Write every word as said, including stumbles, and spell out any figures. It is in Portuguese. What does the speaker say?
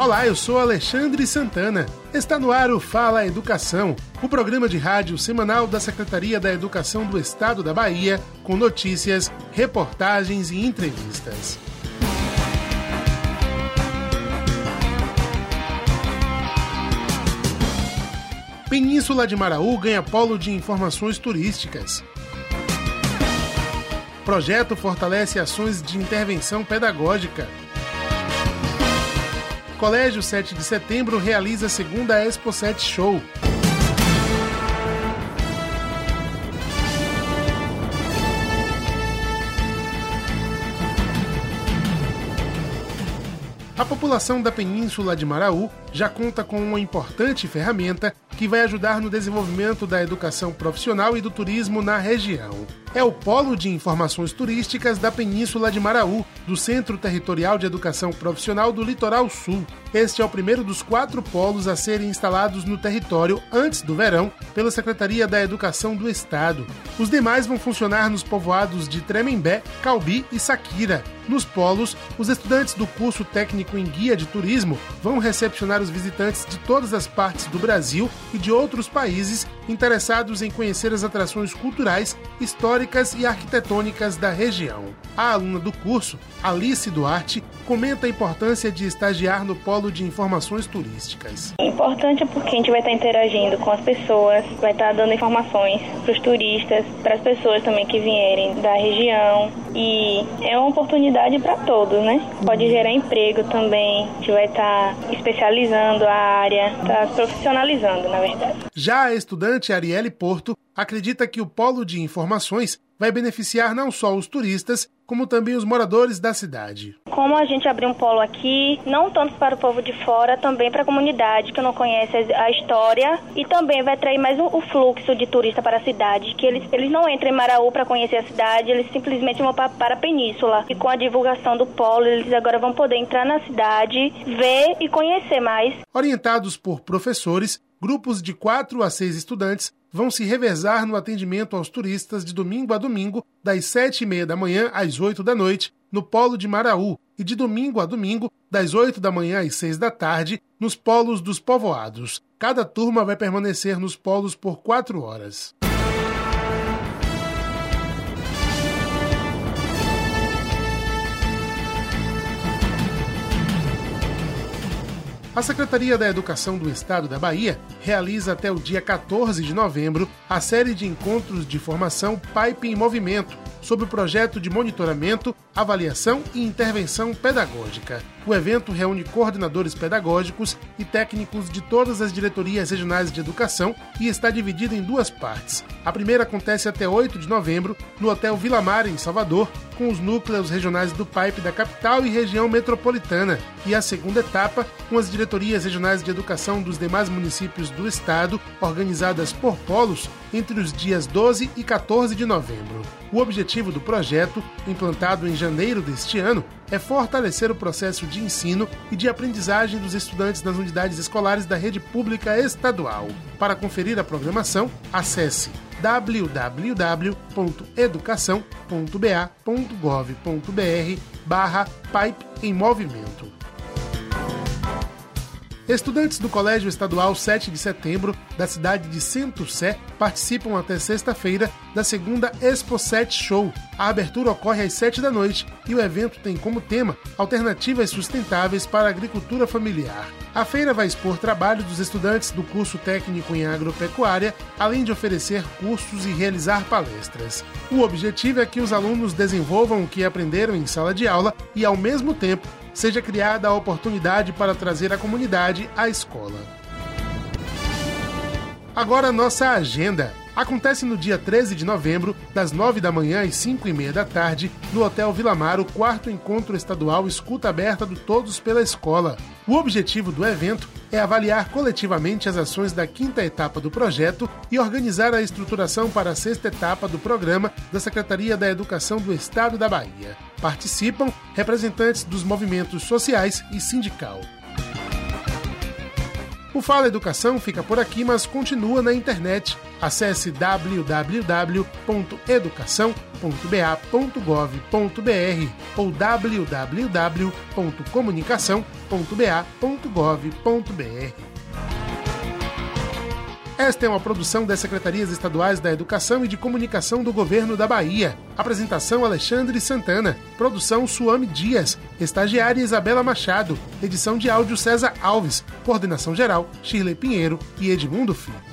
Olá, eu sou Alexandre Santana. Está no ar o Fala Educação, o programa de rádio semanal da Secretaria da Educação do Estado da Bahia, com notícias, reportagens e entrevistas. Península de Maraú ganha polo de informações turísticas. Projeto fortalece ações de intervenção pedagógica. Colégio sete de setembro realiza a segunda Expo sete Show. A população da Península de Maraú já conta com uma importante ferramenta que vai ajudar no desenvolvimento da educação profissional e do turismo na região. É o Polo de Informações Turísticas da Península de Maraú, do Centro Territorial de Educação Profissional do Litoral Sul. Este é o primeiro dos quatro polos a serem instalados no território antes do verão pela Secretaria da Educação do Estado. Os demais vão funcionar nos povoados de Tremembé, Calbi e Saquira. Nos polos, os estudantes do curso técnico em guia de turismo vão recepcionar os visitantes de todas as partes do Brasil e de outros países interessados em conhecer as atrações culturais, históricas e arquitetônicas da região. A aluna do curso, Alice Duarte, comenta a importância de estagiar no Polo de Informações Turísticas. É importante porque a gente vai estar interagindo com as pessoas, vai estar dando informações para os turistas, para as pessoas também que vierem da região, e é uma oportunidade para todos, né? Pode gerar emprego também, a gente vai estar especializando a área, tá profissionalizando, na verdade. Já a estudante Arielle Porto acredita que o Polo de Informações vai beneficiar não só os turistas, como também os moradores da cidade. Como a gente abriu um polo aqui, não tanto para o povo de fora, também para a comunidade que não conhece a história, e também vai atrair mais o fluxo de turista para a cidade, que eles, eles não entram em Maraú para conhecer a cidade, eles simplesmente vão para, para a península. E com a divulgação do polo, eles agora vão poder entrar na cidade, ver e conhecer mais. Orientados por professores, grupos de quatro a seis estudantes vão se revezar no atendimento aos turistas de domingo a domingo, das sete e meia da manhã às oito da noite, no Polo de Maraú, e de domingo a domingo, das oito da manhã às seis da tarde, nos polos dos povoados. Cada turma vai permanecer nos polos por quatro horas. A Secretaria da Educação do Estado da Bahia realiza até o dia quatorze de novembro a série de encontros de formação Pipe em Movimento, sob o projeto de monitoramento, avaliação e intervenção pedagógica. O evento reúne coordenadores pedagógicos e técnicos de todas as diretorias regionais de educação e está dividido em duas partes. A primeira acontece até oito de novembro no Hotel Vila Mar, em Salvador, com os núcleos regionais do Pipe da capital e região metropolitana, e a segunda etapa com as diretorias regionais de educação dos demais municípios do estado, organizadas por polos entre os dias doze e quatorze de novembro. O objetivo do projeto, implantado em janeiro deste ano, é fortalecer o processo de ensino e de aprendizagem dos estudantes nas unidades escolares da rede pública estadual. Para conferir a programação, acesse w w w ponto educação ponto b a ponto gov ponto b r barra Pipe em Movimento. Estudantes do Colégio Estadual sete de setembro, da cidade de Centro-Sé, participam até sexta-feira da segunda Expo sete Show. A abertura ocorre às sete da noite e o evento tem como tema Alternativas Sustentáveis para a Agricultura Familiar. A feira vai expor trabalhos dos estudantes do curso técnico em agropecuária, além de oferecer cursos e realizar palestras. O objetivo é que os alunos desenvolvam o que aprenderam em sala de aula e, ao mesmo tempo, seja criada a oportunidade para trazer a comunidade à escola. Agora nossa agenda. Acontece no dia treze de novembro, das nove da manhã às cinco e meia da tarde, no Hotel Vila Mar, o quarto encontro estadual Escuta Aberta do Todos pela Escola. O objetivo do evento é avaliar coletivamente as ações da quinta etapa do projeto e organizar a estruturação para a sexta etapa do programa da Secretaria da Educação do Estado da Bahia. Participam representantes dos movimentos sociais e sindical. O Fala Educação fica por aqui, mas continua na internet. Acesse w w w ponto educação ponto b a ponto gov ponto b r ou w w w ponto comunicação ponto b a ponto gov ponto b r. Esta é uma produção das Secretarias Estaduais da Educação e de Comunicação do Governo da Bahia. Apresentação Alexandre Santana. Produção Suame Dias. Estagiária Isabela Machado. Edição de áudio César Alves. Coordenação geral Shirley Pinheiro e Edmundo Filho.